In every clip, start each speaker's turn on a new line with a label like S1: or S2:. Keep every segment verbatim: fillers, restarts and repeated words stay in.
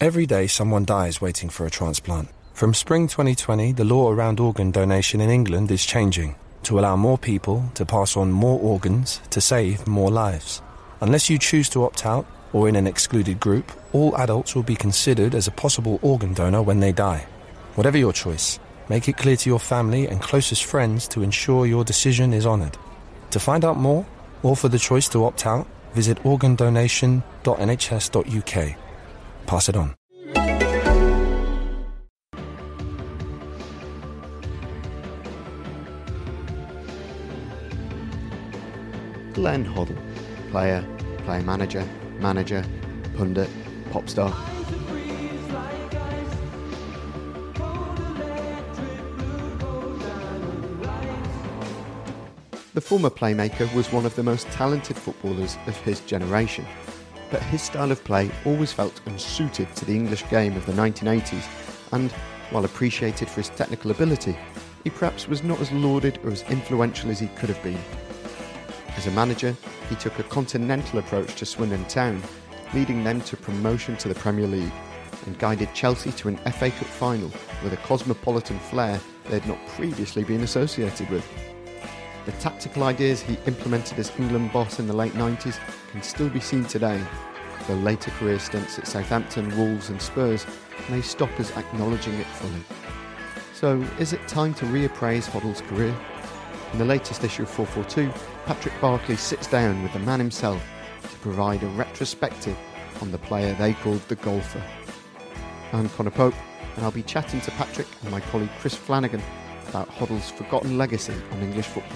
S1: Every day someone dies waiting for a transplant. From spring twenty twenty, the law around organ donation in England is changing to allow more people to pass on more organs to save more lives. Unless you choose to opt out or in an excluded group, all adults will be considered as a possible organ donor when they die. Whatever your choice, make it clear to your family and closest friends to ensure your decision is honoured. To find out more, or for the choice to opt out, visit organ donation dot n h s dot u k. Pass it on.
S2: Glenn Hoddle, player, player manager, manager, pundit, pop star. The former playmaker was one of the most talented footballers of his generation, but his style of play always felt unsuited to the English game of the nineteen eighties, and, while appreciated for his technical ability, he perhaps was not as lauded or as influential as he could have been. As a manager, he took a continental approach to Swindon Town, leading them to promotion to the Premier League, and guided Chelsea to an F A Cup final with a cosmopolitan flair they had not previously been associated with. The tactical ideas he implemented as England boss in the late nineties can still be seen today, though later career stints at Southampton, Wolves and Spurs may stop us acknowledging it fully. So, is it time to reappraise Hoddle's career? In the latest issue of four forty-two, Patrick Barclay sits down with the man himself to provide a retrospective on the player they called the golfer. I'm Conor Pope, and I'll be chatting to Patrick and my colleague Chris Flanagan about Hoddle's forgotten legacy on English football.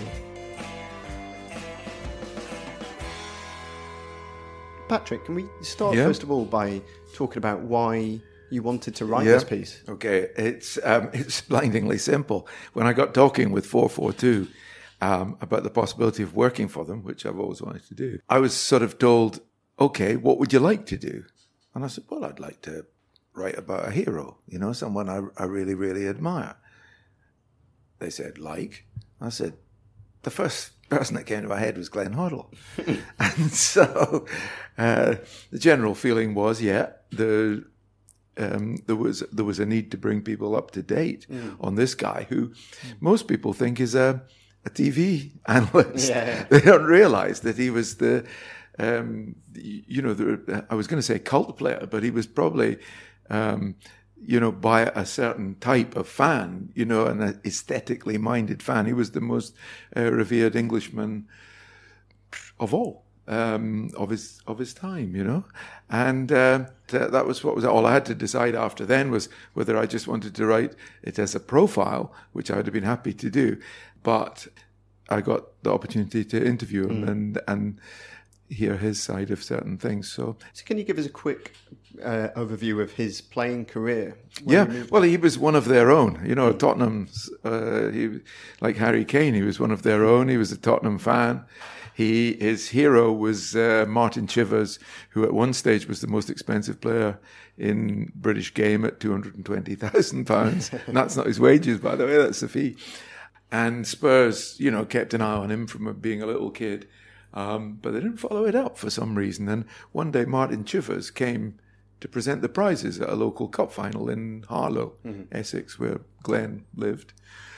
S2: Patrick, can we start
S3: yeah.
S2: first of all by talking about why you wanted to write
S3: yeah.
S2: this piece?
S3: Okay, it's um, it's blindingly simple. When I got talking with four forty-two um, about the possibility of working for them, which I've always wanted to do, I was sort of told, okay, what would you like to do? And I said, well, I'd like to write about a hero, you know, someone I, I really, really admire. They said, like? I said, the first person that came to my head was Glenn Hoddle. And so uh, the general feeling was, yeah, the um, there was there was a need to bring people up to date mm. on this guy who most people think is a, a T V analyst. Yeah. They don't realize that he was the, um, you know, the, I was going to say cult player, but he was probably... Um, you know, by a certain type of fan, you know, an aesthetically minded fan. He was the most uh, revered Englishman of all, um, of his of his time, you know. And uh, that was what was all I had to decide after then was whether I just wanted to write it as a profile, which I would have been happy to do. But I got the opportunity to interview him mm. and and hear his side of certain things. So,
S2: so can you give us a quick uh, overview of his playing career?
S3: Yeah, well, he was one of their own. You know, Tottenham's, uh, he, like Harry Kane, he was one of their own. He was a Tottenham fan. He His hero was uh, Martin Chivers, who at one stage was the most expensive player in British game at two hundred twenty thousand pounds. And that's not his wages, by the way, that's the fee. And Spurs, you know, kept an eye on him from being a little kid. Um, but they didn't follow it up for some reason. And one day Martin Chivers came to present the prizes at a local cup final in Harlow, mm-hmm. Essex, where Glenn lived.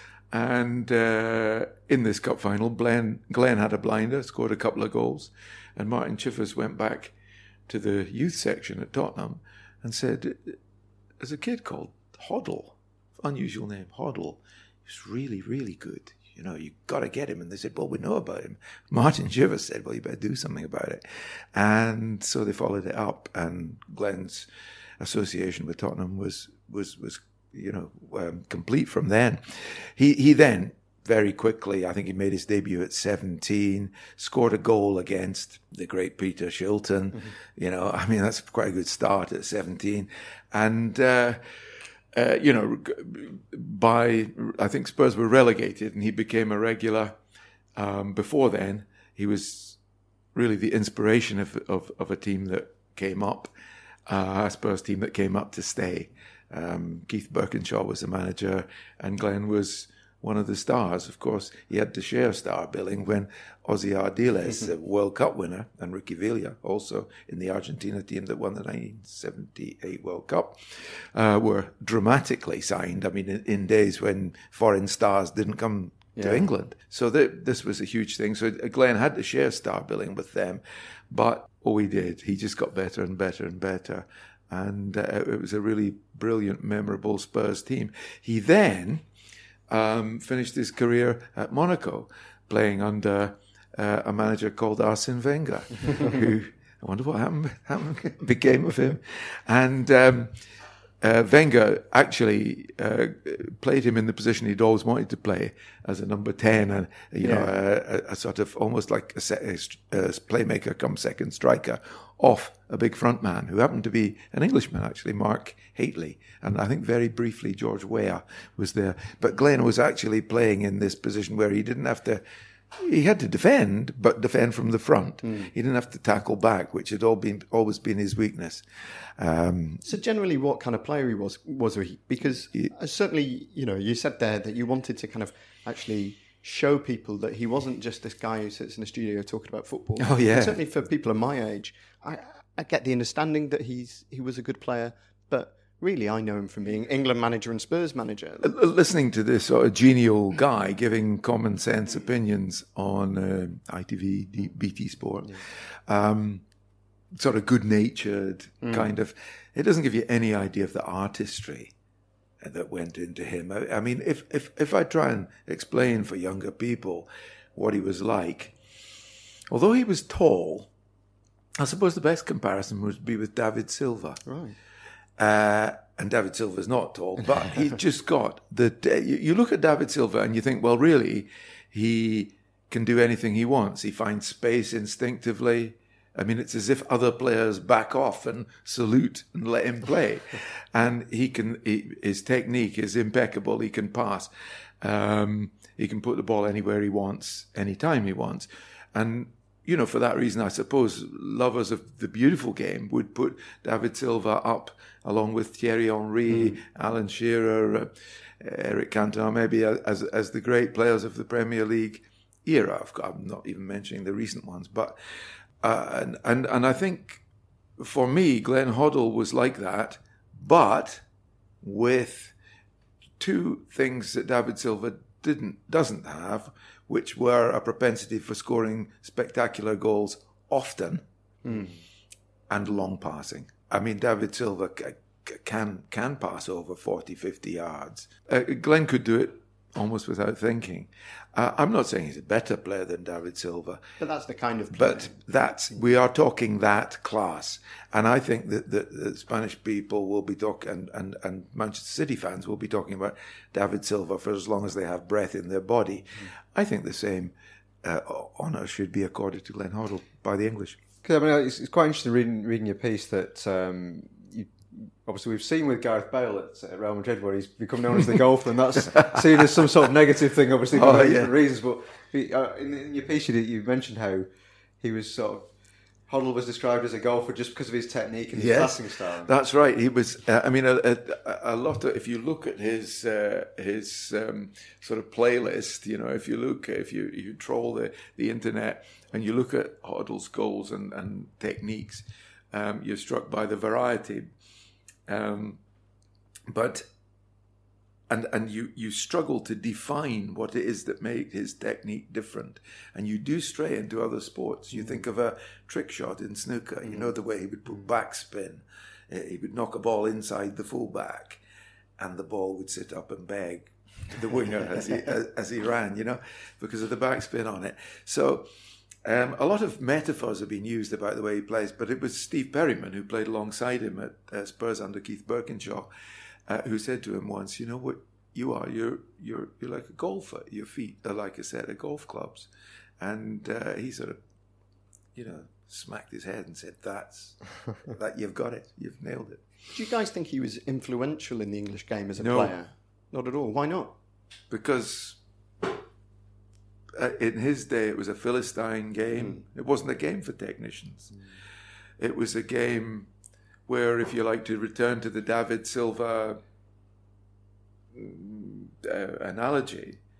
S3: And uh, in this cup final, Glenn, Glenn had a blinder, scored a couple of goals. And Martin Chivers went back to the youth section at Tottenham and said, there's a kid called Hoddle, unusual name, Hoddle. He's really, really good. You know, you've got to get him. And they said, well, we know about him. Martin Chivers said, well, you better do something about it. And so they followed it up, and Glenn's association with Tottenham was, was, was you know, um, complete from then. He, he then, very quickly, I think he made his debut at seventeen, scored a goal against the great Peter Shilton. Mm-hmm. You know, I mean, that's quite a good start at seventeen. And, uh, Uh, you know, by, I think Spurs were relegated and he became a regular. Um, before then, he was really the inspiration of, of, of a team that came up, uh, a Spurs team that came up to stay. Um, Keith Birkinshaw was the manager, and Glenn was one of the stars. Of course, he had to share star billing when Ozzy Ardiles, the World Cup winner, and Ricky Villa, also in the Argentina team that won the nineteen seventy-eight World Cup, uh, were dramatically signed. I mean, in, in days when foreign stars didn't come yeah. to England. So th- this was a huge thing. So Glenn had to share star billing with them. But, oh, he did. He just got better and better and better. And uh, it was a really brilliant, memorable Spurs team. He then um, finished his career at Monaco, playing under uh, a manager called Arsene Wenger, who, I wonder what happened, happened became of him. And um, uh, Wenger actually uh, played him in the position he'd always wanted to play, as a number ten, and you yeah. know, a, a sort of almost like a, a, a playmaker come second striker, off a big front man who happened to be an Englishman, actually, Mark Hateley. And I think very briefly George Weah was there. But Glenn was actually playing in this position where he didn't have to, he had to defend, but defend from the front. Mm. He didn't have to tackle back, which had all been always been his weakness. Um,
S2: so generally, what kind of player he was, was he? Because he, uh, certainly, you know, you said there that you wanted to kind of actually show people that he wasn't just this guy who sits in a studio talking about football.
S3: Oh, yeah.
S2: And certainly for people of my age, I, I get the understanding that he's he was a good player, but really I know him from being England manager and Spurs manager.
S3: Listening to this sort of genial guy giving common sense opinions on uh, I T V, B T Sport, yeah. um, sort of good-natured mm. kind of, it doesn't give you any idea of the artistry that went into him. I, I mean, if, if, if I try and explain for younger people what he was like, although he was tall, I suppose the best comparison would be with David Silva.
S2: Right.
S3: Uh, and David Silva's not tall, but he's just got the... You, you look at David Silva and you think, well, really, he can do anything he wants. He finds space instinctively. I mean, it's as if other players back off and salute and let him play. And he can, he, his technique is impeccable. He can pass. Um, he can put the ball anywhere he wants, anytime he wants. And, you know, for that reason, I suppose lovers of the beautiful game would put David Silva up along with Thierry Henry, mm. Alan Shearer, uh, Eric Cantona, maybe as, as the great players of the Premier League era. I'm not even mentioning the recent ones, but... Uh, and, and and I think for me, Glenn Hoddle was like that, but with two things that David Silva didn't doesn't have, which were a propensity for scoring spectacular goals often mm. and long passing. I mean, David Silva c- c- can can pass over forty, fifty yards. Uh, Glenn could do it almost without thinking. Uh, I'm not saying he's a better player than David Silva.
S2: But that's the kind of player.
S3: But that's, we are talking that class. And I think that the, the Spanish people will be talking, and, and, and Manchester City fans will be talking about David Silva for as long as they have breath in their body. Mm. I think the same uh, honour should be accorded to Glenn Hoddle by the English.
S4: Because I mean, it's, it's quite interesting reading, reading your piece that... Um, Obviously, we've seen with Gareth Bale at Real Madrid where he's become known as the golfer, and that's seen as some sort of negative thing, obviously, for oh, different yeah. reasons. But uh, in, in your piece, you, you mentioned how he was sort of... Hoddle was described as a golfer just because of his technique and his yes, passing style.
S3: That's right. He was... Uh, I mean, a, a, a lot of... If you look at his uh, his um, sort of playlist, you know, if you look... If you, you troll the, the internet and you look at Hoddle's goals and, and techniques, um, you're struck by the variety. Um, but and and you, you struggle to define what it is that made his technique different, and you do stray into other sports. You think of a trick shot in snooker. You know the way he would put backspin. He would knock a ball inside the fullback, and the ball would sit up and beg to the winger as he as, as he ran. You know, because of the backspin on it. So. Um, a lot of metaphors have been used about the way he plays, but it was Steve Perryman, who played alongside him at uh, Spurs under Keith Birkinshaw, uh, who said to him once, "You know what you are? You're you're you're like a golfer. Your feet are like a set of golf clubs." And uh, he sort of, you know, smacked his head and said, "That's that. You've got it. You've nailed it."
S2: Do you guys think he was influential in the English game as a
S3: no.
S2: player? Not at all. Why not?
S3: Because. Uh, in his day, it was a Philistine game. Mm. It wasn't a game for technicians. Mm. It was a game where, if you like to return to the David Silva uh, analogy,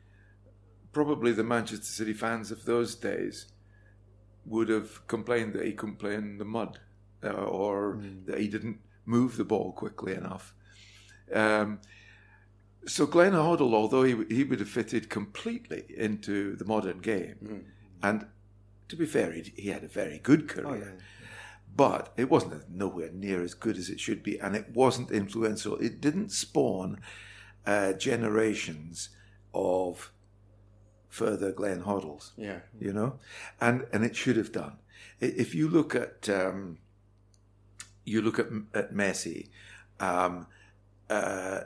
S3: probably the Manchester City fans of those days would have complained that he couldn't play in the mud, uh, or mm. that he didn't move the ball quickly enough. Um, so Glenn Hoddle, although he he would have fitted completely into the modern game, mm. and to be fair, he, he had a very good career, oh, yeah. but it wasn't nowhere near as good as it should be, and it wasn't influential. It didn't spawn uh, generations of further Glenn Hoddles,
S2: yeah,
S3: you know, and and it should have done. If you look at um, you look at at Messi, um, uh,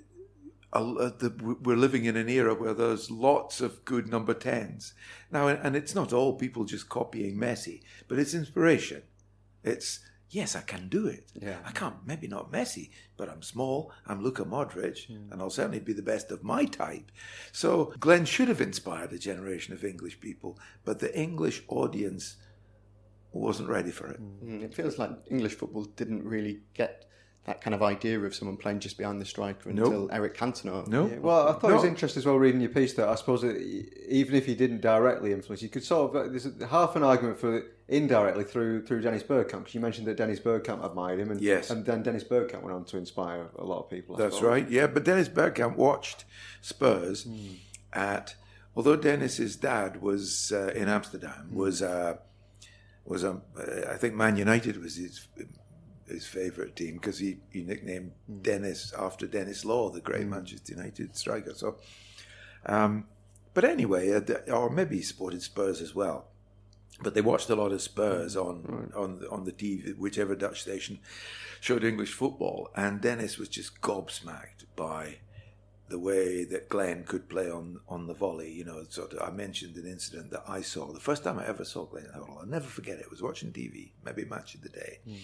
S3: the, we're living in an era where there's lots of good number tens now, and it's not all people just copying Messi, but it's inspiration. It's yes, I can do it.
S2: Yeah.
S3: I can't, maybe not Messi, but I'm small, I'm Luka Modric, mm. and I'll certainly be the best of my type. So Glenn should have inspired a generation of English people, but the English audience wasn't ready for it.
S2: Mm. It feels like English football didn't really get that kind of idea of someone playing just behind the striker until
S3: nope.
S2: Eric Cantona.
S3: No.
S4: Yeah, well, I thought
S3: no.
S4: it was interesting as well reading your piece that I suppose it, even if he didn't directly influence, you could sort of, there's half an argument for it indirectly through through Dennis Bergkamp, because you mentioned that Dennis Bergkamp admired him, and,
S3: yes.
S4: and then Dennis Bergkamp went on to inspire a lot of people. I
S3: That's
S4: thought.
S3: right, yeah, but Dennis Bergkamp watched Spurs mm. at, although Dennis's dad was uh, in Amsterdam, mm. was, uh, was um, uh, I think Man United was his his favourite team, because he, he nicknamed mm. Dennis after Dennis Law, the great mm. Manchester United striker. So, um, but anyway, uh, or maybe he supported Spurs as well. But they watched a lot of Spurs on right. on on the T V, whichever Dutch station showed English football, and Dennis was just gobsmacked by the way that Glenn could play on, on the volley. You know, sort of, I mentioned an incident that I saw. The first time I ever saw Glenn Hoddle, I'll never forget it. I was watching T V, maybe Match of the Day. Mm.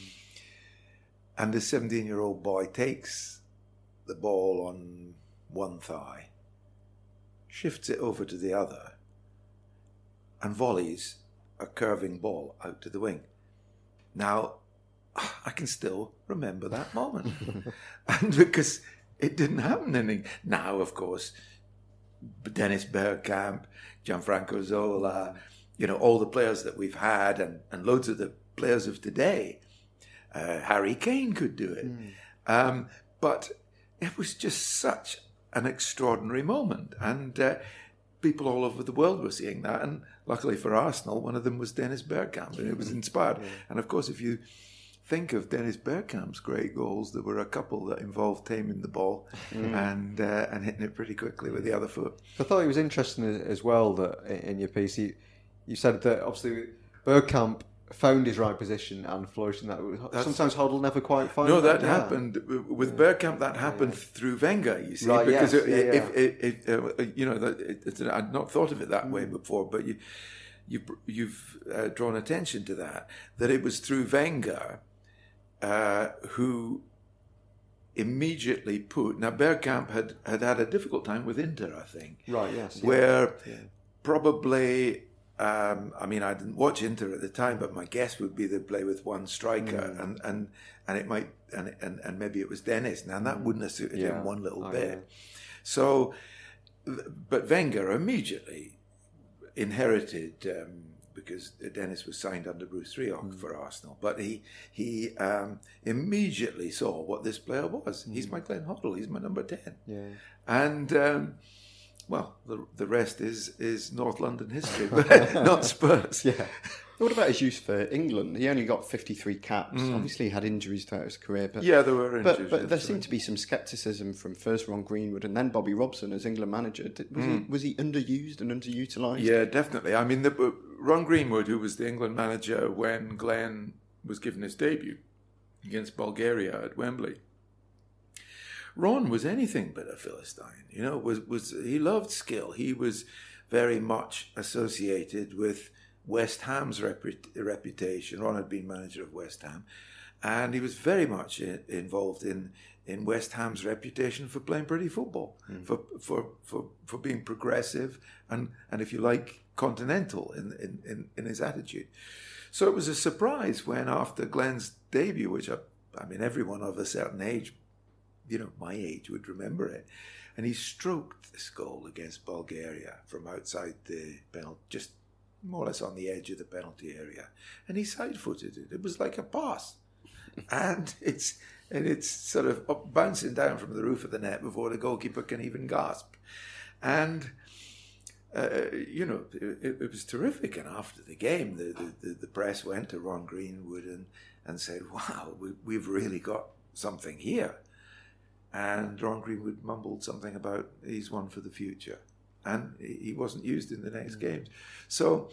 S3: And this seventeen-year-old boy takes the ball on one thigh, shifts it over to the other, and volleys a curving ball out to the wing. Now, I can still remember that moment. And because it didn't happen in now, of course, Dennis Bergkamp, Gianfranco Zola, you know, all the players that we've had, and, and loads of the players of today, Uh, Harry Kane could do it. Mm. Um, but it was just such an extraordinary moment. And uh, people all over the world were seeing that. And luckily for Arsenal, one of them was Dennis Bergkamp, and it was inspired. Mm. And of course, if you think of Dennis Bergkamp's great goals, there were a couple that involved taming the ball mm. and uh, and hitting it pretty quickly with the other foot.
S4: I thought it was interesting as well that in your piece, you, you said that obviously Bergkamp found his right position and flourished in that. That's, Sometimes Hoddle never quite found
S3: No, that
S4: yeah.
S3: happened with yeah. Bergkamp. That happened yeah. through Wenger, you see,
S4: right,
S3: because
S4: yes.
S3: it,
S4: yeah,
S3: if
S4: yeah.
S3: It, it, uh, you know, it, it, I'd not thought of it that mm. way before, but you, you you've uh, drawn attention to that. That it was through Wenger uh, who immediately put. Now Bergkamp had, had had a difficult time with Inter, I think.
S4: Right. Yes.
S3: Where
S4: yeah.
S3: probably. Um, I mean, I didn't watch Inter at the time, but my guess would be they'd play with one striker, mm. and, and and it might and, and and maybe it was Dennis. Now that wouldn't have suited
S4: yeah.
S3: him one little
S4: oh,
S3: bit.
S4: Yeah.
S3: So, but Wenger immediately inherited um, because Dennis was signed under Bruce Rioch mm. for Arsenal, but he he um, immediately saw what this player was. Mm. He's my Glenn Hoddle. He's my number ten.
S4: Yeah,
S3: and. Um, Well, the the rest is, is North London history, but not Spurs.
S2: Yeah. What about his use for England? He only got fifty-three caps.
S3: Mm.
S2: Obviously, he had injuries throughout his career. But,
S3: yeah, there were injuries.
S2: But, but there seemed to be some scepticism from first Ron Greenwood and then Bobby Robson as England manager. Was, mm. he, was he underused and underutilised?
S3: Yeah, definitely. I mean, the, Ron Greenwood, who was the England manager when Glenn was given his debut against Bulgaria at Wembley, Ron was anything but a Philistine. You know, was was he loved skill. He was very much associated with West Ham's repu- reputation. Ron had been manager of West Ham, and he was very much in, involved in, in West Ham's reputation for playing pretty football, mm. for, for for for being progressive and, and if you like, continental in, in, in, in his attitude. So it was a surprise when after Glenn's debut, which I, I mean everyone of a certain age you know, my age would remember it. And he stroked this goal against Bulgaria from outside the penalty, just more or less on the edge of the penalty area. And he side-footed it. It was like a pass. and it's and it's sort of up, bouncing down from the roof of the net before the goalkeeper can even gasp. And, uh, you know, it, it was terrific. And after the game, the, the, the press went to Ron Greenwood and, and said, wow, we, we've really got something here. And Ron Greenwood mumbled something about he's one for the future. And he wasn't used in the next mm. games. So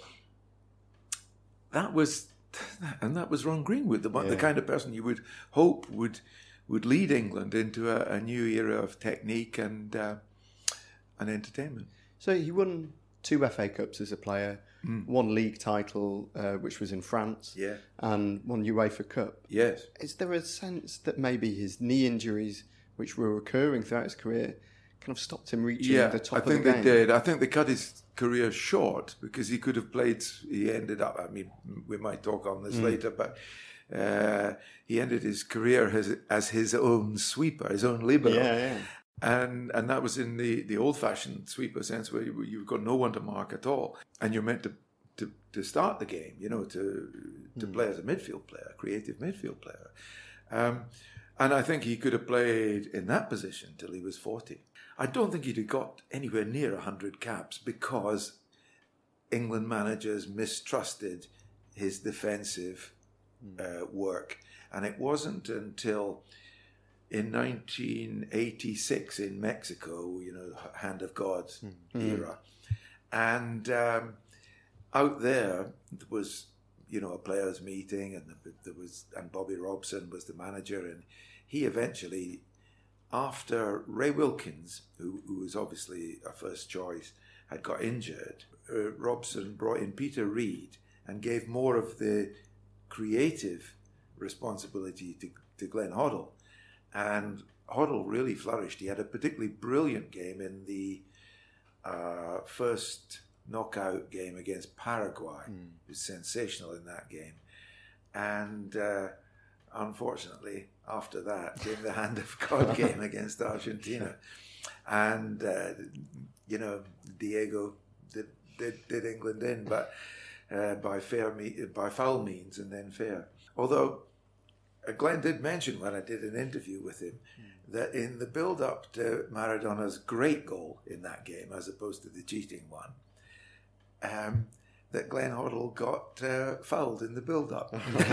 S3: that was, and that was Ron Greenwood, the, yeah. the kind of person you would hope would would lead England into a, a new era of technique and uh, and entertainment.
S2: So he won two F A Cups as a player, mm. one league title, uh, which was in France,
S3: yeah.
S2: and one UEFA Cup.
S3: Yes.
S2: Is there a sense that maybe his knee injuries, which were recurring throughout his career, kind of stopped him reaching
S3: yeah,
S2: the top
S3: I
S2: of the game?
S3: I think they did. I think they cut his career short because he could have played. He ended up. I mean, we might talk on this mm. later, but uh, he ended his career as, as his own sweeper, his own libero.
S2: Yeah, yeah.
S3: And and that was in the, the old-fashioned sweeper sense where you, you've got no one to mark at all, and you're meant to to, to start the game. You know, to to mm. play as a midfield player, a creative midfield player. Um, and I think he could have played in that position till he was forty. I don't think he'd have got anywhere near one hundred caps because England managers mistrusted his defensive uh, work. And it wasn't until in nineteen eighty-six in Mexico, you know, Hand of God mm-hmm. era. And um, out there, there was, you know, a players' meeting, and there was, and Bobby Robson was the manager, and he eventually, after Ray Wilkins, who, who was obviously a first choice, had got injured, uh, Robson brought in Peter Reid and gave more of the creative responsibility to, to Glenn Hoddle. And Hoddle really flourished. He had a particularly brilliant game in the uh, first knockout game against Paraguay. Mm. He was sensational in that game. And uh, unfortunately, after that came the Hand of God game against Argentina. And, uh, you know, Diego did, did, did England in, but uh, by fair me- by foul means and then fair. Although uh, Glenn did mention when I did an interview with him mm. that in the build-up to Maradona's great goal in that game, as opposed to the cheating one, um, that Glenn Hoddle got uh, fouled in the build-up.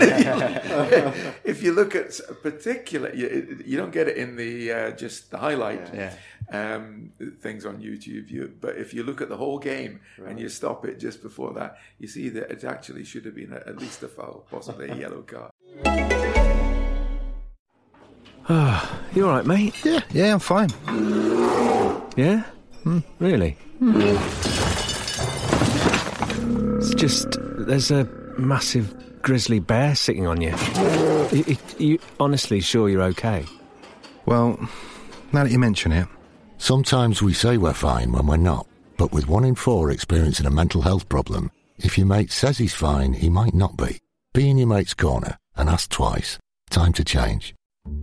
S3: If you look at a particular, you, you don't get it in the uh, just the highlight
S2: yeah.
S3: um, things on YouTube. You, but if you look at the whole game right. and you stop it just before that, you see that it actually should have been a, at least a foul, possibly a yellow card.
S1: Ah, you all right, mate?
S5: Yeah, yeah, I'm fine.
S1: Yeah?
S5: Hmm.
S1: Really?
S5: Hmm.
S1: It's just, there's a massive grizzly bear sitting on you. you. You you honestly sure you're okay?
S5: Well, now that you mention it.
S6: Sometimes we say we're fine when we're not. But with one in four experiencing a mental health problem, if your mate says he's fine, he might not be. Be in your mate's corner and ask twice. Time to change.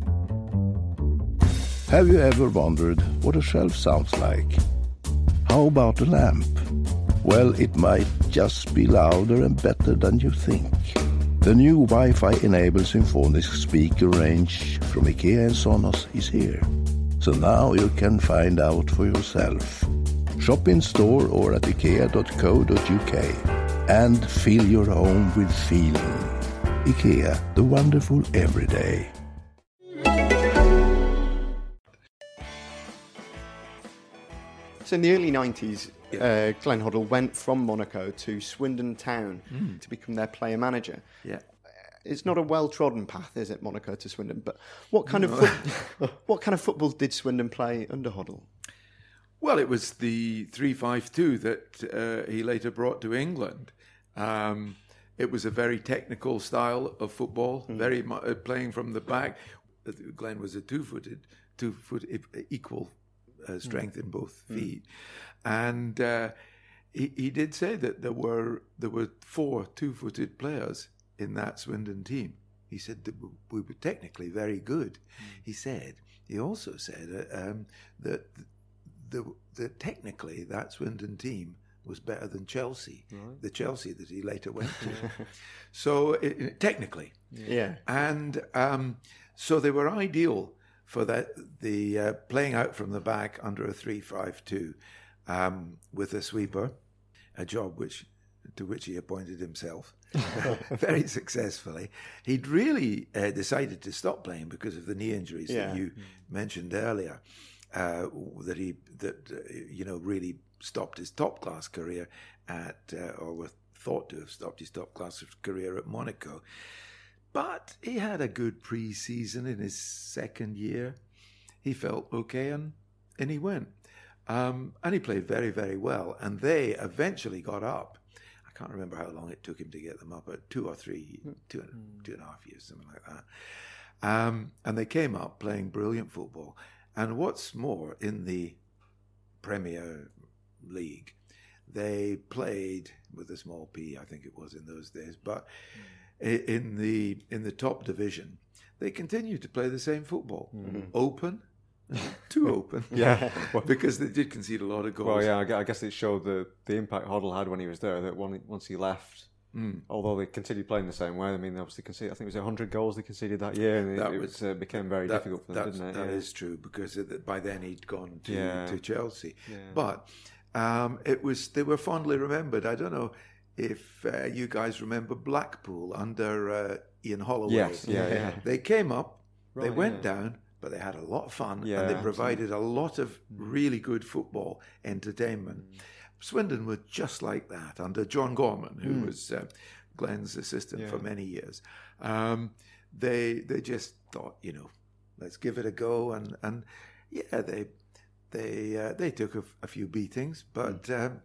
S7: Have you ever wondered what a shelf sounds like? How about a lamp? Well, it might just be louder and better than you think. The new Wi-Fi enabled Symfonisk speaker range from IKEA and Sonos is here. So now you can find out for yourself. Shop in store or at ikea dot co dot uk and fill your home with feeling. IKEA, the wonderful everyday.
S2: So in the early nineties, yeah. uh, Glenn Hoddle went from Monaco to Swindon Town mm. to become their player manager.
S3: Yeah,
S2: it's not a well-trodden path, is it, Monaco to Swindon? But what kind no. of fo- what kind of football did Swindon play under Hoddle?
S3: Well, it was the three five two that uh, he later brought to England. Um, it was a very technical style of football, mm. very mu- uh, playing from the back. Glenn was a two-footed, two-foot equal. Uh, strength mm. in both feet, mm. and uh, he he did say that there were there were four two-footed players in that Swindon team. He said that we were technically very good. Mm. He said he also said uh, um, that the, the technically that Swindon team was better than Chelsea, right. the Chelsea that he later went to. So it, it, technically,
S2: yeah,
S3: and um, so they were ideal for that the uh, playing out from the back under a three five two um, with a sweeper, a job which to which he appointed himself very successfully. He'd really uh, decided to stop playing because of the knee injuries yeah. that you mm. mentioned earlier. Uh, that he that uh, you know really stopped his top class career at uh, or were thought to have stopped his top class career at Monaco. But he had a good pre-season in his second year. He felt okay, and, and he went. Um, and he played very, very well. And they eventually got up. I can't remember how long it took him to get them up, but two or three, two, mm. two and a half years, something like that. Um, and they came up playing brilliant football. And what's more, in the Premier League, they played with a small P, I think it was in those days, but... Mm. In the in the top division, they continue to play the same football, mm-hmm. open, too open,
S4: yeah,
S3: well, because they did concede a lot of goals.
S4: Well, yeah, I guess it showed the, the impact Hoddle had when he was there. That one, once he left, mm. although they continued playing the same way, I mean, they obviously conceded. I think it was one hundred goals they conceded that year, and
S3: that
S4: it,
S3: was,
S4: it was, uh, became very
S3: that,
S4: difficult for them, didn't it?
S3: That
S4: yeah.
S3: is true because by then he'd gone to
S4: yeah.
S3: to Chelsea,
S4: yeah.
S3: but um, it was they were fondly remembered. I don't know if uh, you guys remember Blackpool under uh, Ian Holloway.
S4: Yes, yeah, yeah.
S3: They came up, right, they went
S4: yeah.
S3: down, but they had a lot of fun,
S4: yeah,
S3: and they provided
S4: absolutely.
S3: a lot of really good football entertainment. Mm. Swindon were just like that under John Gorman, who mm. was uh, Glenn's assistant yeah. for many years. Um, they they just thought, you know, let's give it a go, and and yeah, they they uh, they took a, a few beatings, but mm. um,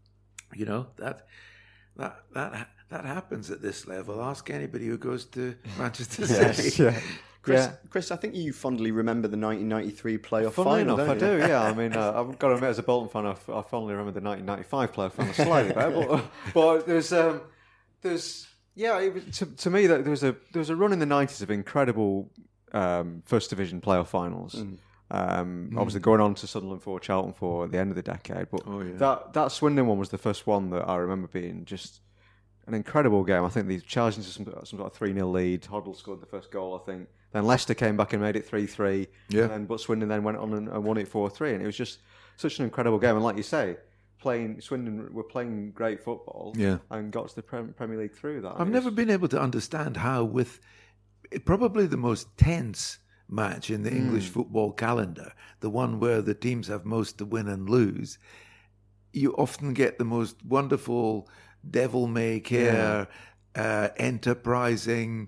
S3: you know that. That that that happens at this level. Ask anybody who goes to Manchester City.
S4: Yes, yeah.
S2: Chris,
S4: yeah.
S2: Chris, I think you fondly remember the nineteen ninety-three playoff
S4: Funnily
S2: final.
S4: enough, I
S2: you?
S4: do. Yeah, I mean, uh, I've got to admit, as a Bolton fan, I, I fondly remember the nineteen ninety-five playoff final slightly better. But, but there's, um, there's, yeah, it was, to, to me that there was a there was a run in the nineties of incredible um, first division playoff finals. Mm. Um, mm. Obviously, going on to Sunderland for Charlton for at the end of the decade, but
S3: oh, yeah.
S4: that that Swindon one was the first one that I remember being just an incredible game. I think they charged into some, some sort of three nil lead. Hoddle scored the first goal, I think. Then Leicester came back and made it three three.
S3: Yeah.
S4: And then, but Swindon then went on and, and won it four three. And it was just such an incredible game. And like you say, playing Swindon were playing great football
S3: yeah.
S4: and got to the Premier League through that.
S3: I've never was... been able to understand how, with probably the most tense match in the mm. English football calendar, the one where the teams have most to win and lose, you often get the most wonderful... devil-may-care, yeah. uh, enterprising,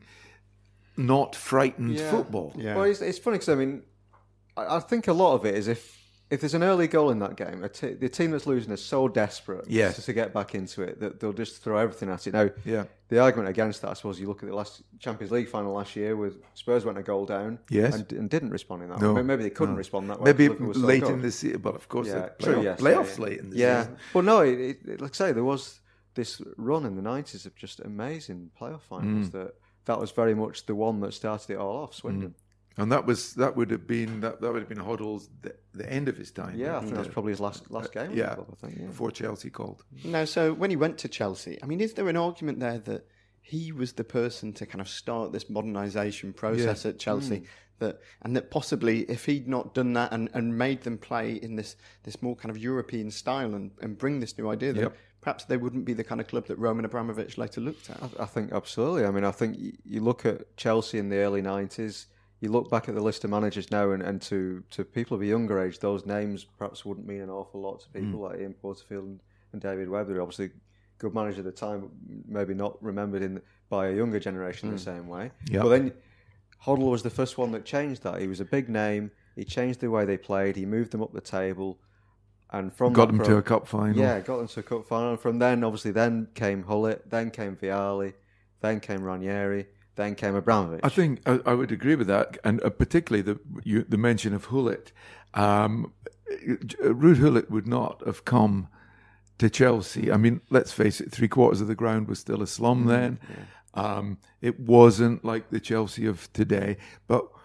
S3: not frightened
S4: yeah.
S3: football.
S4: Yeah. Well, it's, it's funny because I mean, I, I think a lot of it is if if there's an early goal in that game, a t- the team that's losing is so desperate
S3: yes.
S4: to, to get back into it that they'll just throw everything at it. Now,
S3: yeah.
S4: the argument against that, I suppose, you look at the last Champions League final last year, with Spurs went a goal down,
S3: yes.
S4: and, and didn't respond in that
S3: no.
S4: way. Maybe they couldn't no. respond that way.
S3: Maybe
S4: so
S3: late
S4: good.
S3: in the season, but of course,
S4: yeah.
S3: the playoff,
S4: True, yes.
S3: playoffs
S4: yeah,
S3: late in the
S4: yeah.
S3: season.
S4: But no, it, it, like I say, there was this run in the nineties of just amazing playoff finals. Mm. That that was very much the one that started it all off. Swindon. Mm.
S3: And that was that would have been that, that would have been Hoddle's the, the end of his time.
S4: Yeah, I think that was probably his last last game.
S3: Uh, yeah,
S4: club, I think, yeah,
S3: before Chelsea called.
S2: No, so when he went to Chelsea, I mean, is there an argument there that he was the person to kind of start this modernisation process yeah. at Chelsea? Mm. That and that possibly if he'd not done that and, and made them play in this this more kind of European style and, and bring this new idea, that
S3: yep.
S2: perhaps they wouldn't be the kind of club that Roman Abramovich later looked at.
S4: I, I think absolutely. I mean, I think you look at Chelsea in the early nineties. You look back at the list of managers now, and, and to, to people of a younger age, those names perhaps wouldn't mean an awful lot to people mm. like Ian Porterfield and, and David Webb. They're obviously good managers at the time, but maybe not remembered in by a younger generation mm. the same way.
S3: Yep.
S4: But then Hoddle was the first one that changed that. He was a big name. He changed the way they played. He moved them up the table. And from
S3: got them
S4: pro-
S3: to a cup final.
S4: Yeah, got them to a cup final. And from then, obviously, then came Hullett, then came Vialli, then came Ranieri, then came Abramovich.
S3: I think I, I would agree with that, and uh, particularly the you, the mention of Hullett. Um, Ruud Hullett would not have come to Chelsea. I mean, let's face it, three quarters of the ground was still a slum mm, then. Yeah. Um, it wasn't like the Chelsea of today, but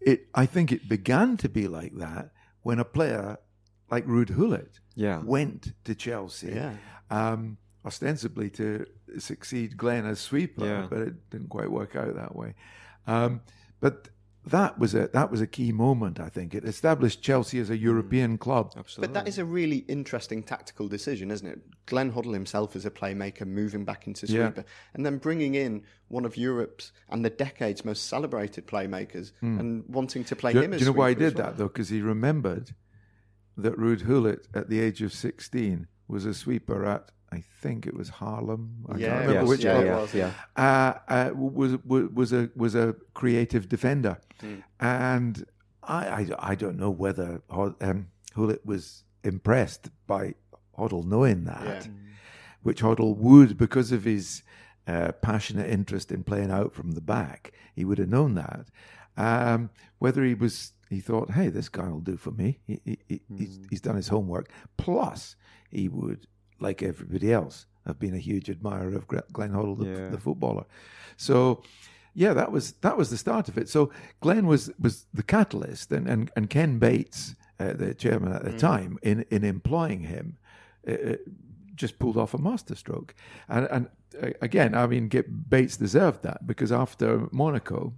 S3: it, I think it began to be like that when a player like Ruud Gullit
S4: yeah.
S3: went to Chelsea,
S2: Yeah.
S3: um, ostensibly to succeed Glenn as sweeper,
S4: Yeah.
S3: but it didn't quite work out that way. Um, but that was a that was a key moment, I think. It established Chelsea as a European club.
S4: Absolutely.
S2: But that is a really interesting tactical decision, isn't it? Glenn Hoddle himself as a playmaker, moving back into sweeper,
S3: Yeah.
S2: and then bringing in one of Europe's and the decade's most celebrated playmakers and wanting to play
S3: Do,
S2: him
S3: do
S2: as
S3: you know why he
S2: sweeper as
S3: did
S2: well.
S3: that, though? Because he remembered that Ruud Gullit, at the age of sixteen, was a sweeper at, I think it was Harlem. I
S2: Yeah,
S3: can't remember
S4: yes,
S3: which
S4: yeah,
S3: club.
S4: yeah,
S2: it was.
S4: yeah.
S3: Uh, uh, was, was was a was a creative defender,
S2: Mm.
S3: and I, I I don't know whether Hod- um, Gullit was impressed by Hoddle knowing that,
S2: Yeah.
S3: which Hoddle would, because of his uh, passionate interest in playing out from the back, he would have known that. Um, whether he was, he thought, hey, this guy will do for me. He, he, he, he's, he's done his homework. Plus, he would, like everybody else, have been a huge admirer of Gre- Glenn Hoddle, the,
S4: Yeah.
S3: the footballer. So, yeah, that was that was the start of it. So Glenn was was the catalyst, and and, and Ken Bates, uh, the chairman at the time, in in employing him, uh, just pulled off a masterstroke. And and uh, again, I mean, get, Bates deserved that, because after Monaco,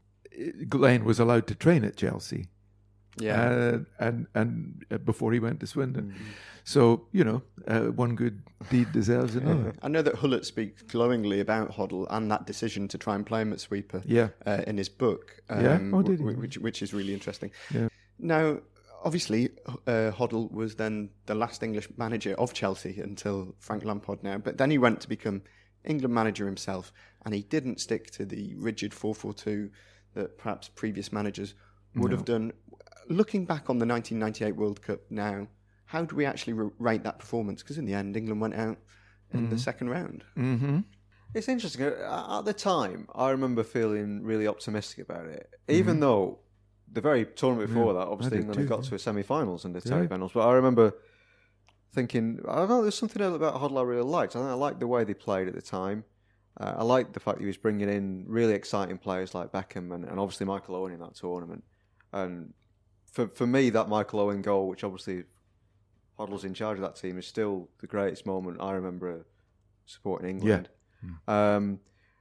S3: Glenn was allowed to train at Chelsea.
S2: Yeah.
S3: Uh, and and uh, before he went to Swindon. So, you know, uh, one good deed deserves another.
S2: I know that Gullit speaks glowingly about Hoddle and that decision to try and play him at sweeper
S3: Yeah.
S2: uh, in his book, um,
S3: Yeah? Oh, did he?
S2: w- which, which is really interesting.
S3: Yeah.
S2: Now, obviously, uh, Hoddle was then the last English manager of Chelsea until Frank Lampard now, but then he went to become England manager himself, and he didn't stick to the rigid four four two that perhaps previous managers would
S3: No.
S2: have done. Looking back on the nineteen ninety-eight World Cup now, how do we actually r- rate that performance? Because in the end, England went out in the second round.
S3: Mm-hmm.
S4: It's interesting. Uh, At the time, I remember feeling really optimistic about it, even though the very tournament before that, obviously
S3: did
S4: England
S3: too,
S4: had got
S3: yeah.
S4: to a semi-finals and the
S3: Yeah.
S4: semi-finals. But I remember thinking, I don't know, there's something about Hoddle I really liked. I, I liked the way they played at the time. Uh, I liked the fact he was bringing in really exciting players like Beckham and, and obviously Michael Owen in that tournament. And for for me, that Michael Owen goal, which obviously Hoddle's in charge of that team, is still the greatest moment I remember supporting England. Um,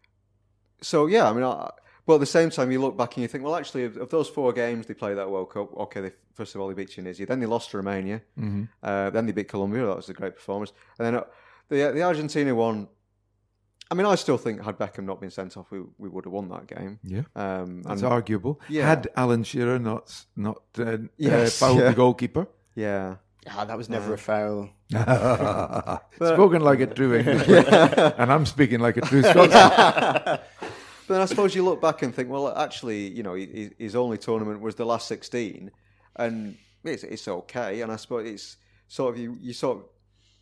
S4: so yeah, I mean, I, but at the same time, you look back and you think, well, actually, of, of those four games they played that World Cup, okay, they, first of all they beat Tunisia, then they lost to Romania,
S3: Mm-hmm.
S4: uh, then they beat Colombia. That was a great performance, and then uh, the the Argentina one. I mean, I still think had Beckham not been sent off, we we would have won that game.
S3: Yeah.
S4: Um,
S3: That's
S4: and-
S3: arguable.
S4: Yeah.
S3: Had Alan Shearer not not uh,
S4: Yes,
S3: uh, fouled
S4: yeah.
S3: the goalkeeper.
S4: yeah.
S2: Ah, that was never a foul.
S3: Spoken like a true Englishman, and I'm speaking like a true Scotsman.
S4: But then I suppose you look back and think, well, actually, you know, his, his only tournament was the last sixteen, and it's, it's okay. And I suppose it's sort of you, you sort of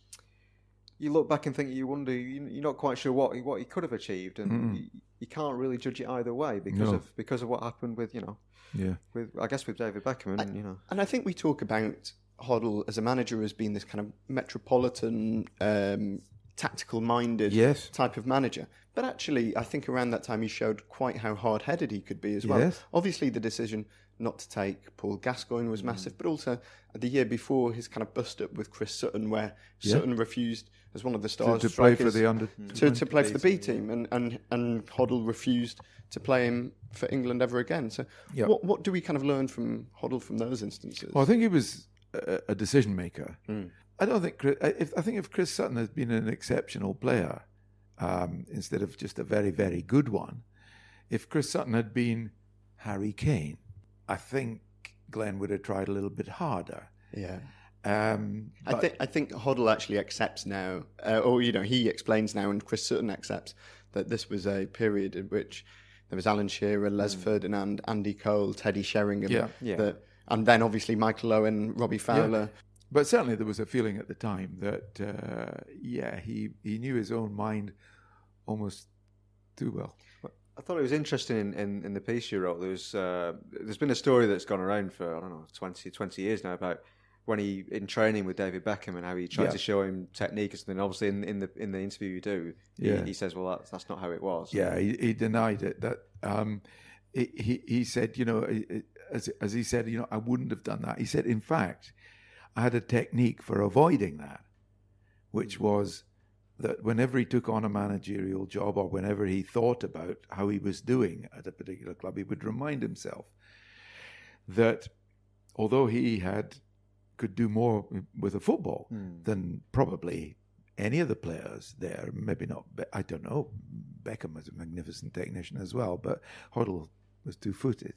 S4: you look back and think, you wonder, you, you're not quite sure what he, what he could have achieved, and
S3: Mm-mm.
S4: you, you can't really judge it either way because
S3: No.
S4: of because of what happened with you know,
S3: Yeah.
S4: with I guess with David Beckham, and you know,
S2: And I think we talk about Hoddle as a manager as being this kind of metropolitan, um, tactical-minded
S3: Yes.
S2: type of manager. But actually, I think around that time he showed quite how hard-headed he could be as well.
S3: Yes.
S2: Obviously, the decision not to take Paul Gascoigne was massive, but also the year before his kind of bust-up with Chris Sutton, where
S3: Yeah.
S2: Sutton refused, as one of the
S3: To,
S2: stars
S3: to play for
S2: strikers,
S3: the under.
S2: to, to play for the B team, and, and, and Hoddle refused to play him for England ever again. So,
S3: Yeah.
S2: what what do we kind of learn from Hoddle from those instances?
S3: Well, I think he was a, a decision maker.
S2: Mm.
S3: I don't think. Chris, I- if, I think if Chris Sutton had been an exceptional player um, instead of just a very very good one, if Chris Sutton had been Harry Kane, I think Glenn would have tried a little bit harder.
S2: Yeah.
S3: Um,
S2: I
S3: but-
S2: think I think Hoddle actually accepts now, uh, or you know, he explains now, and Chris Sutton accepts that this was a period in which there was Alan Shearer, Les Ferdinand, Andy Cole, Teddy Sheringham,
S3: Yeah.
S4: Yeah.
S2: that, and then obviously Michael Owen, Robbie Fowler.
S3: But certainly there was a feeling at the time that, uh, yeah, he, he knew his own mind almost too well.
S4: I thought it was interesting in, in, in the piece you wrote. There was uh, there's been a story that's gone around for I don't know twenty, twenty years now about when he in training with David Beckham and how he tried
S3: Yeah.
S4: to show him technique and something. Obviously, in, in the in the interview you do, he,
S3: Yeah.
S4: he says, "Well, that's that's not how it was."
S3: Yeah, he, he denied it. That um, he he said, you know, as as he said, you know, I wouldn't have done that. He said, in fact, I had a technique for avoiding that, which was that whenever he took on a managerial job or whenever he thought about how he was doing at a particular club, he would remind himself that although he had could do more with a football mm. than probably any of the players there, maybe not, I don't know, Beckham was a magnificent technician as well, but Hoddle was two-footed.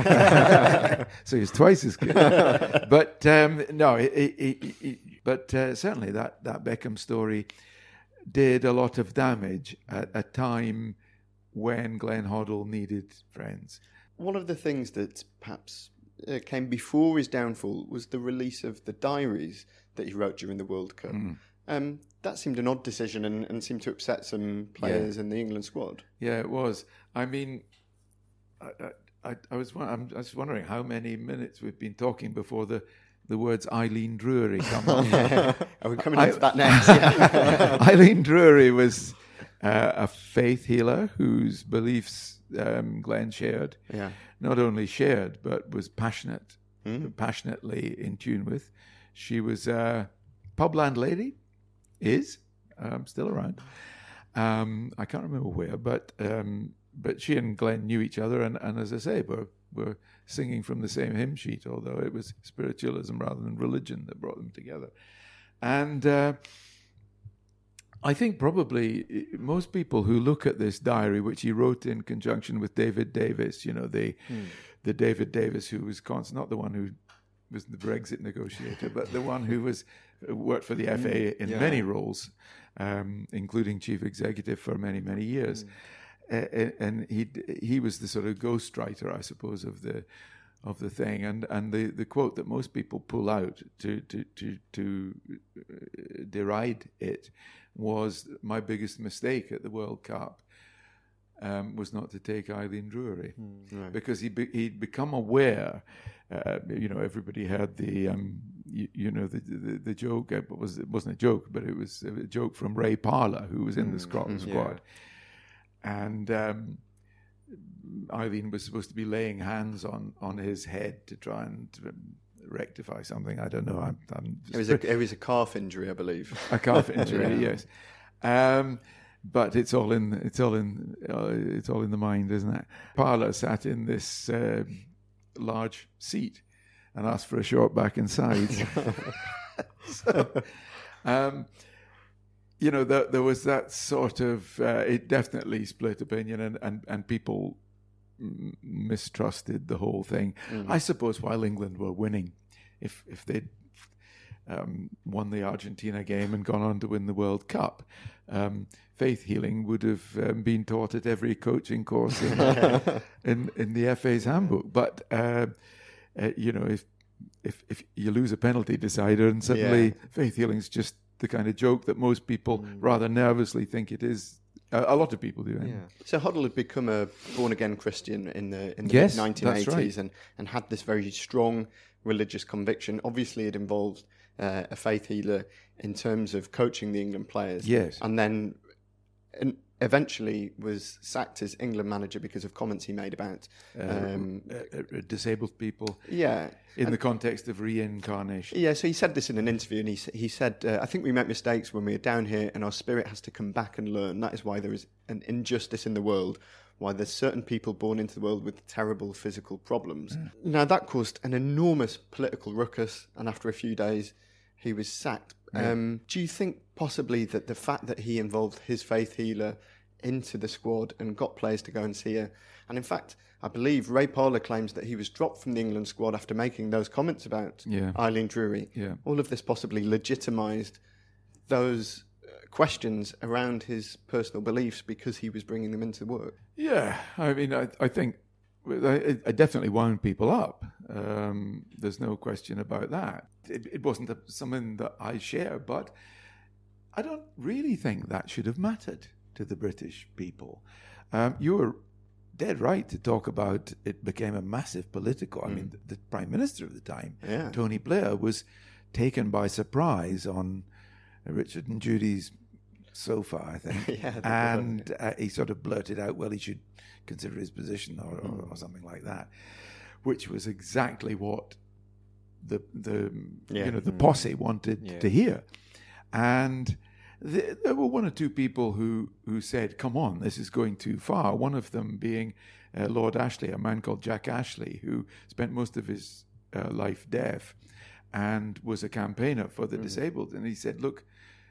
S3: So he's twice as good. But um, no, it, it, it, it, but uh, certainly that, that Beckham story did a lot of damage at a time when Glenn Hoddle needed friends.
S2: One of the things that perhaps uh, came before his downfall was the release of the diaries that he wrote during the World Cup. Mm. Um, that seemed an odd decision and, and seemed to upset some players yeah. in the England squad.
S3: Yeah, it was. I mean, I, I, I was I'm just wondering how many minutes we've been talking before the, the words Eileen Drury come up.
S2: Are we coming into I, that next? Yeah.
S3: Eileen Drury was uh, a faith healer whose beliefs um, Glenn shared. Yeah. Not only shared, but was passionate, mm. passionately in tune with. She was a pub landlady, is um, still around. Um, I can't remember where, but um, but she and Glenn knew each other, and, and as I say, were were singing from the same hymn sheet, although it was spiritualism rather than religion that brought them together. And uh, I think probably most people who look at this diary, which he wrote in conjunction with David Davis, you know, the hmm. the David Davis who was constant, not the one who was the Brexit negotiator, but the one who was worked for the F A in yeah. many roles, um, including chief executive for many, many years. Mm. Uh, and he he was the sort of ghostwriter, I suppose, of the of the thing. And and the, the quote that most people pull out to to to, to deride it was, my biggest mistake at the World Cup um, was not to take Eileen Drury, mm, right. because he be, he'd become aware. Uh, you know, everybody had the, um, you, you know, the, the the joke. It was it wasn't a joke, but it was a joke from Ray Parlour, who was in the Scotland mm, squad, yeah. and um, Eileen was supposed to be laying hands on, on his head to try and um, rectify something. I don't know. I'm, I'm
S2: it was a it was a calf injury, I believe.
S3: A calf injury, yeah. yes. Um, but it's all in it's all in uh, it's all in the mind, isn't it? Parlour sat in this. Uh, large seat and asked for a short back and sides. so, um, you know, there, there was that sort of, uh, it definitely split opinion, and, and, and people m- mistrusted the whole thing. Mm. I suppose while England were winning, if if they'd um, won the Argentina game and gone on to win the World Cup, um, faith healing would have um, been taught at every coaching course in, uh, in, in the F A's handbook. But uh, uh, you know, if if if you lose a penalty decider and suddenly yeah. faith healing's just the kind of joke that most people mm. rather nervously think it is. Uh, a lot of people do.
S2: Yeah. So Hoddle had become a born-again Christian in the in the
S3: yes,
S2: nineteen eighties,
S3: right.
S2: and and had this very strong religious conviction. Obviously, it involved uh, a faith healer in terms of coaching the England players.
S3: Yes,
S2: and then. And eventually was sacked as England manager because of comments he made about um,
S3: uh, uh, disabled people.
S2: Yeah,
S3: in
S2: and,
S3: the context of reincarnation.
S2: Yeah, so he said this in an interview, and he he said, uh, "I think we make mistakes when we are down here, and our spirit has to come back and learn. That is why there is an injustice in the world. Why there's certain people born into the world with terrible physical problems." Mm. Now that caused an enormous political ruckus, and after a few days, he was sacked. Yeah. Um, do you think possibly that the fact that he involved his faith healer into the squad and got players to go and see her, and in fact, I believe Ray Parlour claims that he was dropped from the England squad after making those comments about
S3: yeah.
S2: Eileen Drury.
S3: Yeah.
S2: All of this possibly legitimised those questions around his personal beliefs because he was bringing them into work.
S3: Yeah, I mean, I, I think I, I definitely wound people up. Um, there's no question about that. It, it wasn't a, something that I share, but I don't really think that should have mattered to the British people. Um, you were dead right to talk about it became a massive political. I mm. mean, the, the Prime Minister of the time,
S2: yeah.
S3: Tony Blair, was taken by surprise on Richard and Judy's sofa, I think.
S2: Yeah,
S3: and uh, he sort of blurted out, well, he should consider his position or, or, or something like that, which was exactly what the the
S2: Yeah.
S3: you know the posse wanted
S4: Yeah.
S3: to hear. And th- there were one or two people who, who said, come on, this is going too far. One of them being uh, Lord Ashley, a man called Jack Ashley, who spent most of his uh, life deaf and was a campaigner for the
S2: Mm.
S3: disabled. And he said, look,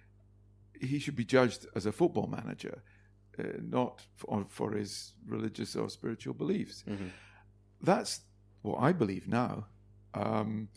S3: he should be judged as a football manager, uh, not for, for his religious or spiritual beliefs.
S2: Mm-hmm.
S3: That's what I believe now. Um,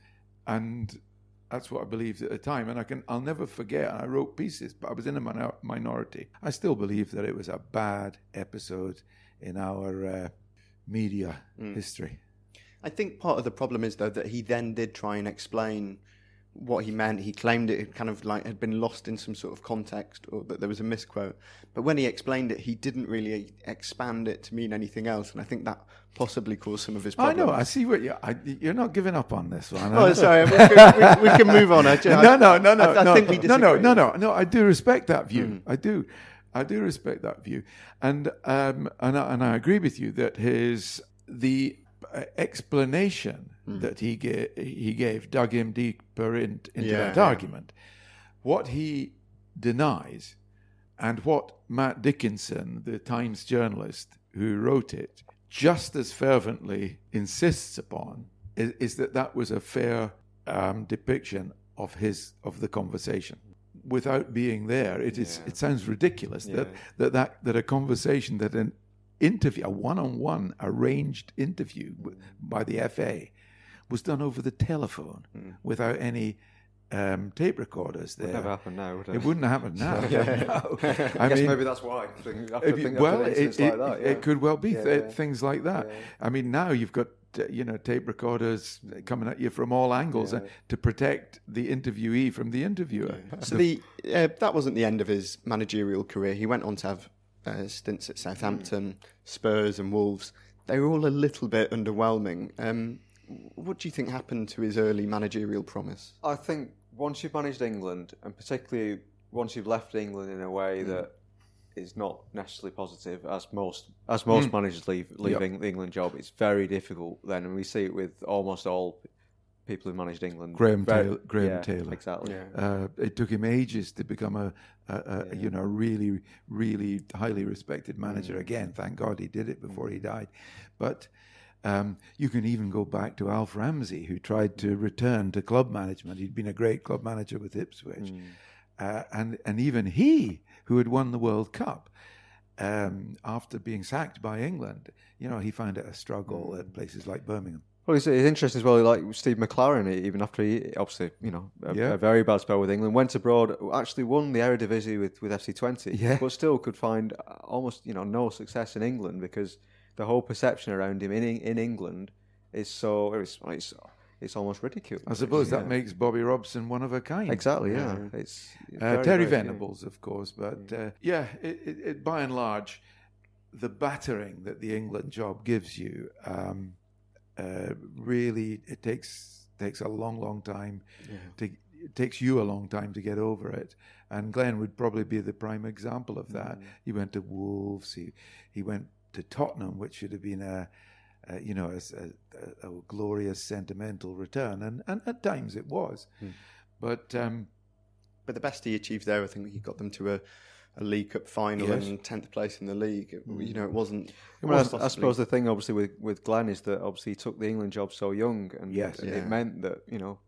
S3: and that's what I believed at the time. And I can, I'll never forget, I wrote pieces, but I was in a minor- minority. I still believe that it was a bad episode in our uh, media
S2: Mm.
S3: history.
S2: I think part of the problem is, though, that he then did try and explain what he meant. He claimed it had kind of like had been lost in some sort of context, or that there was a misquote. But when he explained it, he didn't really expand it to mean anything else, and I think that possibly caused some of his
S3: I
S2: problems.
S3: know, I see what you, I, you're not giving up on this one.
S2: Oh, sorry, we can, we, we can move on. I, just,
S3: no, no, no, no,
S2: I, I
S3: no,
S2: think we
S3: no, no,
S2: disagree.
S3: no, no, no. I do respect that view.
S2: Mm.
S3: I do, I do respect that view, and um, and I, and I agree with you that his the uh, explanation
S2: Mm.
S3: that he gave he gave dug him deeper in, into
S2: Yeah,
S3: that
S2: yeah.
S3: argument. What he denies, and what Matt Dickinson, the Times journalist who wrote it, just as fervently insists upon, is, is that that was a fair um, depiction of his of the conversation. Without being there, it is
S4: Yeah.
S3: it sounds ridiculous
S4: Yeah.
S3: that, that that that a conversation, that an interview, a one-on-one arranged interview w- by the F A, was done over the telephone
S4: Mm.
S3: without any um, tape recorders there.
S4: Would never happen now, would it?
S3: It wouldn't happen now. No.
S4: I,
S3: I
S4: guess
S3: mean,
S4: maybe that's why. I think after,
S3: if you-
S4: think after
S3: well,
S4: the
S3: it,
S4: incidents
S3: it,
S4: like that, yeah.
S3: it could well be
S4: Yeah,
S3: th-
S4: yeah.
S3: things like that.
S4: Yeah.
S3: I mean, now you've got uh, you know tape recorders coming at you from all angles
S4: Yeah.
S3: uh, to protect the interviewee from the interviewer.
S2: So the uh, that wasn't the end of his managerial career. He went on to have uh, stints at Southampton, Spurs, and Wolves. They were all a little bit underwhelming. Um, what do you think happened to his early managerial promise?
S4: I think once you've managed England, and particularly once you've left England in a way that is not necessarily positive, as most as most
S3: Mm.
S4: managers leave leaving the England job, it's very difficult then, and we see it with almost all people who managed England.
S3: Graham
S4: Very-
S3: Taylor- Graham
S4: yeah,
S3: Taylor.
S4: exactly.
S3: Uh, it took him ages to become a, a, a
S4: Yeah.
S3: you know really really highly respected manager.
S4: Mm.
S3: Again, thank God he did it before he died. But um, you can even go back to Alf Ramsey, who tried to return to club management. He'd been a great club manager with Ipswich,
S4: Mm.
S3: uh, and and even he, who had won the World Cup, um, after being sacked by England, you know, he found it a struggle at places like Birmingham.
S4: Well, it's, it's interesting as well. Like Steve McLaren, even after he obviously, you know, a,
S3: Yeah.
S4: a very bad spell with England, went abroad, actually won the Eredivisie with with F C twenty,
S3: Yeah.
S4: but still could find almost, you know, no success in England because the whole perception around him in in England is so it's it's, it's almost ridiculous.
S3: I suppose
S4: Yeah.
S3: that makes Bobby Robson one of a kind.
S4: Exactly, yeah. It's
S3: Uh,
S4: very,
S3: Terry
S4: very few.
S3: Venables, of course, but uh, yeah, it, it, it, by and large, the battering that the England job gives you, um, uh, really, it takes takes a long, long time. To, it takes you a long time to get over it. And Glenn would probably be the prime example of that.
S4: Mm.
S3: He went to Wolves. He he went to Tottenham, which should have been a, a you know a, a, a glorious sentimental return, and, and at times it was,
S2: Mm.
S3: but. Um,
S2: But the best he achieved there, I think he got them to a, a League Cup final
S3: Yes.
S2: and tenth place in the league. It, You know, it wasn't. It
S4: Well,
S2: wasn't
S4: I, I
S2: possibly-
S4: suppose the thing, obviously, with, with Glenn is that obviously he took the England job so young, and,
S3: Yes.
S4: and
S2: Yeah.
S4: it meant that, you know,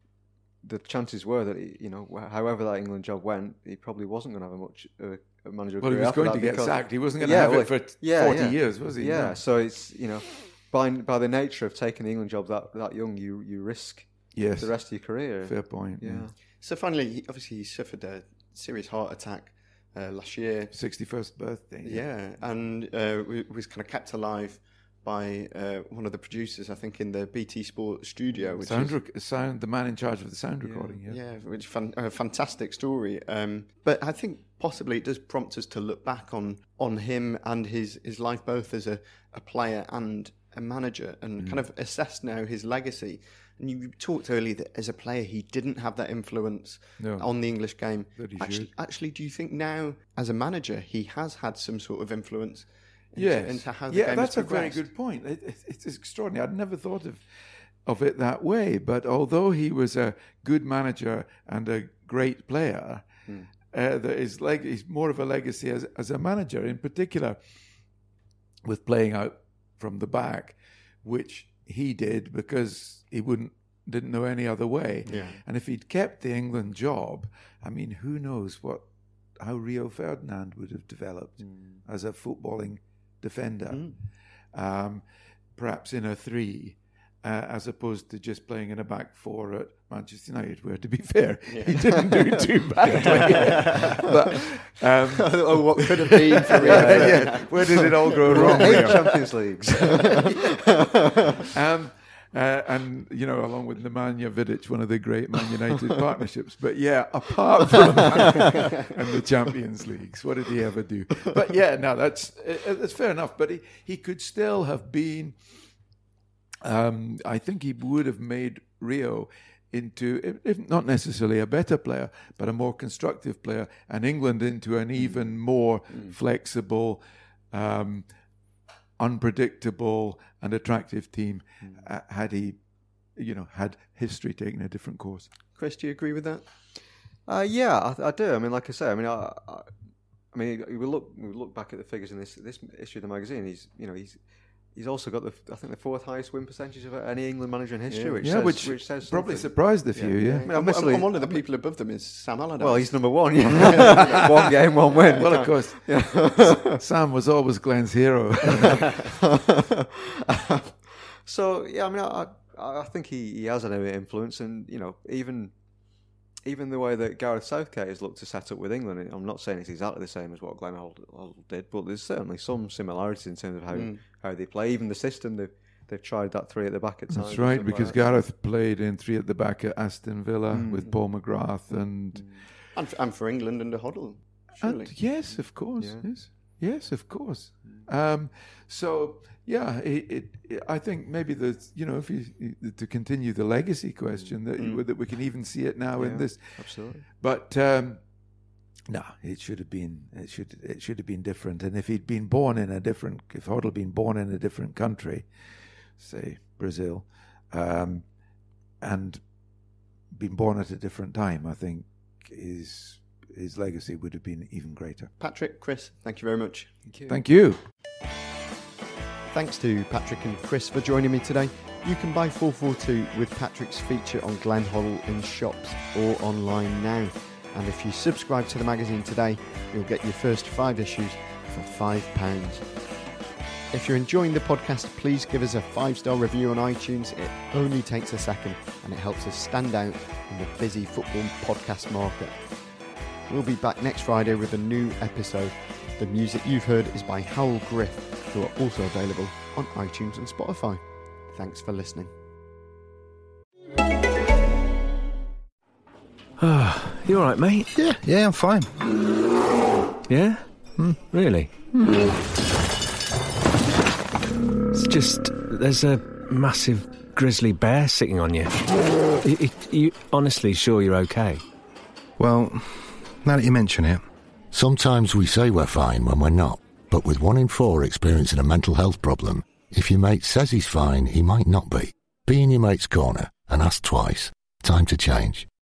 S4: the chances were that he, you know, wh- however that England job went, he probably wasn't going to have a much uh, a managerial
S3: Well, he
S4: career
S3: was
S4: after
S3: going
S4: that
S3: to get
S4: because-
S3: sacked. He wasn't going to
S4: Yeah,
S3: have
S4: well,
S3: it for t-
S4: yeah,
S3: forty
S4: yeah.
S3: years, was he?
S4: Yeah,
S3: No.
S4: so it's, you know, by by the nature of taking the England job that that young, you you risk
S3: Yes.
S4: the rest of your career.
S3: Fair point.
S4: Yeah.
S3: Yeah.
S2: So finally, he, obviously, he suffered a serious heart attack uh, last year.
S3: sixty-first birthday.
S2: Yeah, and uh, w- was kind of kept alive by uh, one of the producers, I think, in the B T Sport studio. Which
S3: Sound,
S2: is,
S3: rec- sound, the man in charge of the sound recording. Yeah.
S2: yeah, which fan, a fantastic story. Um, but I think possibly it does prompt us to look back on on him and his, his life both as a, a player and a manager, and kind of assess now his legacy. And you talked earlier that as a player, he didn't have that influence
S3: no.
S2: on the English game.
S3: That he
S2: actually,
S3: should.
S2: actually, do you think now, as a manager, he has had some sort of influence into,
S3: yes.
S2: into how the
S3: yeah,
S2: game
S3: that's
S2: has
S3: a very
S2: progressed?
S3: good point. It, it, it's extraordinary. I'd never thought of of it that way. But although he was a good manager and a great player, hmm. uh, there is leg- he's more of a legacy as, as a manager, in particular with playing out from the back, which he did because he wouldn't didn't know any other way.
S2: Yeah.
S3: And if he'd kept the England job, I mean, who knows what how Rio Ferdinand would have developed mm. as a footballing defender, mm. um, perhaps in a three, uh, as opposed to just playing in a back four at Manchester United, where, to be fair, yeah. he didn't do too badly. But um,
S2: oh, what could have been for Rio?
S3: yeah, yeah. Where did it all go wrong?
S4: Eight Champions Leagues.
S3: um, Uh, and, you know, along with Nemanja Vidic, one of the great Man United partnerships. But, yeah, apart from that and the Champions Leagues, what did he ever do? But, yeah, no, that's that's fair enough. But he, he could still have been, um, I think he would have made Rio into, if, if not necessarily a better player, but a more constructive player, and England into an even more mm. flexible, um unpredictable and attractive team mm. uh, had he, you know, had history taken a different course.
S2: Chris, do you agree with that?
S4: Uh, yeah, I, I do. I mean, like I say, I mean, I, I, I mean, we look we look back at the figures in this this issue of the magazine. He's, you know, he's he's also got the I think the fourth highest win percentage of any England manager in history.
S3: Yeah,
S4: which,
S3: yeah
S4: says,
S3: which,
S4: which says
S3: probably
S4: something.
S3: surprised a few. Yeah,
S2: yeah. yeah. I mean, and, one of the people above them is Sam Allardyce.
S4: Well, he's number one. Yeah, one game, one win.
S3: Well, of course, yeah. Sam was always Glenn's hero.
S4: So yeah, I mean, I I think he, he has an influence, and you know, even even the way that Gareth Southgate has looked to set up with England. I'm not saying it's exactly the same as what Glenn Hoddle, Hoddle did, but there's certainly some similarities in terms of how mm. how they play. Even the system they've they've tried that three at the back at times.
S3: That's right, because like Gareth that. played in three at the back at Aston Villa mm. with Paul McGrath and
S2: mm. and, for, and for England under Hoddle. Surely.
S3: And yes, of course.
S2: Yeah.
S3: Yes, yes, of course. Mm. Um, so yeah, it, it, it, I think maybe the you know if you to continue the legacy question that
S2: mm.
S3: you, that we can even see it now
S4: yeah,
S3: in this.
S4: Absolutely.
S3: But um, no, it should have been it should it should have been different. And if he'd been born in a different, if Hoddle had been born in a different country, say Brazil, um, and been born at a different time, I think his his legacy would have been even greater.
S2: Patrick, Chris, thank you very much.
S4: Thank you.
S3: Thank you.
S2: Thanks to Patrick and Chris for joining me today. You can buy four forty-two with Patrick's feature on Glenn Hoddle in shops or online now. And if you subscribe to the magazine today, you'll get your first five issues for five pounds. If you're enjoying the podcast, please give us a five-star review on iTunes. It only takes a second and it helps us stand out in the busy football podcast market. We'll be back next Friday with a new episode. The music you've heard is by Howell Griff, who are also available on iTunes and Spotify. Thanks for listening.
S1: Ah, you all right, mate?
S5: Yeah, yeah, I'm fine.
S1: Yeah? Mm, really? Mm. It's just, there's a massive grizzly bear sitting on you. Are you, you honestly sure you're okay?
S5: Well, now that you mention it.
S6: Sometimes we say we're fine when we're not, but with one in four experiencing a mental health problem, if your mate says he's fine, he might not be. Be in your mate's corner and ask twice. Time to change.